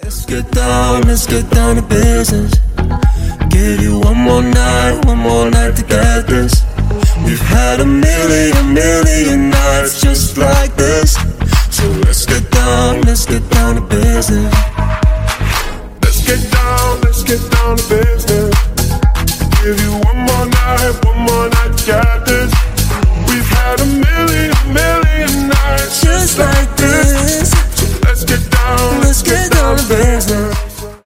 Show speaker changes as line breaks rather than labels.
Let's get down to business. Give you one more night to get this. We've had a million nights just like this. So let's get down to business.